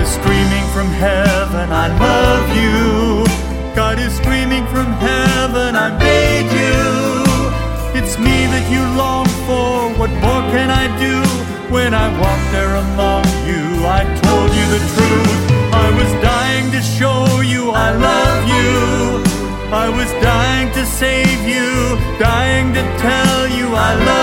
is screaming from heaven, I love you. God is screaming from heaven, I made you. It's me that you long for, what more can I do? When I walked there among you, I told you the truth. I was dying to show you I love you. I was dying to save you, dying to tell you I love you.